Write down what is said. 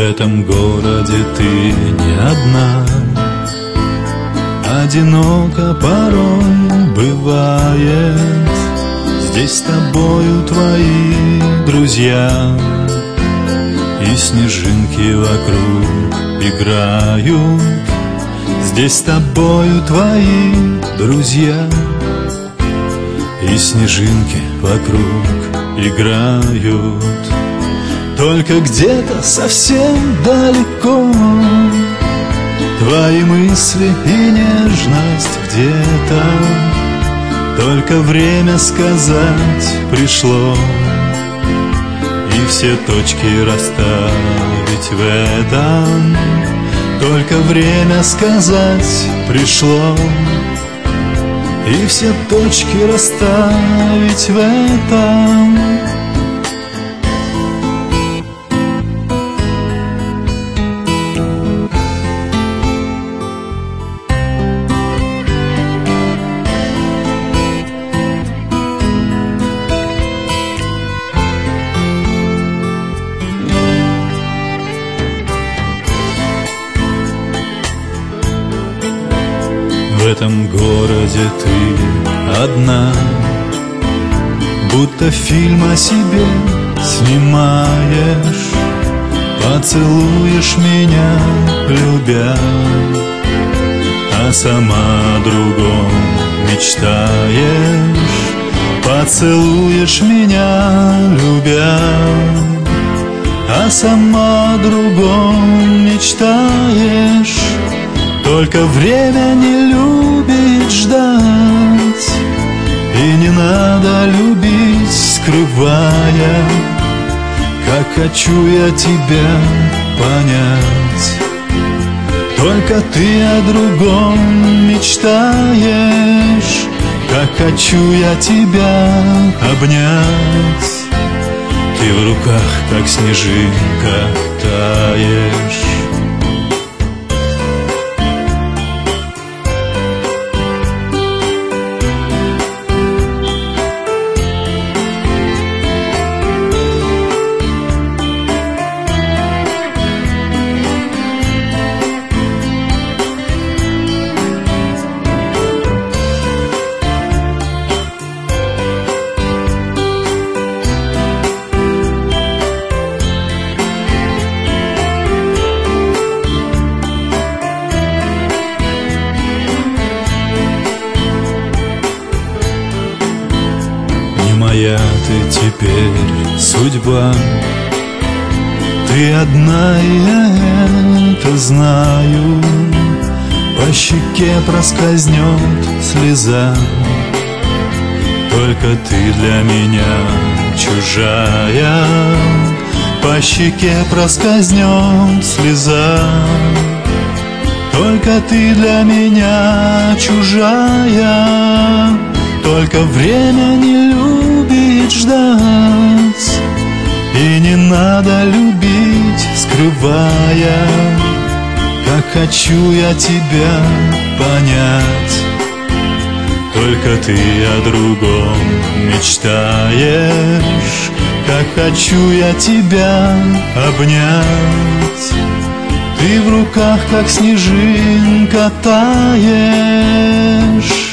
этом городе ты не одна. Одиноко порой бывает. Здесь с тобою твои друзья, и снежинки вокруг играют. Здесь с тобою твои друзья, и снежинки вокруг играют. Только где-то совсем далеко твои мысли и нежность где-то. Только время сказать пришло, и все точки расставить в этом. Только время сказать пришло, и все точки расставить в этом. В этом городе ты одна, будто фильм о себе снимаешь. Поцелуешь меня, любя, а сама о другом мечтаешь. Поцелуешь меня, любя, а сама о другом мечтаешь. Только время не любит ждать, и не надо любить, скрывая. Как хочу я тебя понять, только ты о другом мечтаешь. Как хочу я тебя обнять, ты в руках, как снежинка, таешь. Моя ты теперь судьба, ты одна, и я это знаю. По щеке проскользнет слеза, только ты для меня чужая. По щеке проскользнет слеза, только ты для меня чужая. Только время не любит ждать, и не надо любить, скрывая. Как хочу я тебя понять, только ты о другом мечтаешь. Как хочу я тебя обнять, ты в руках, как снежинка, таешь.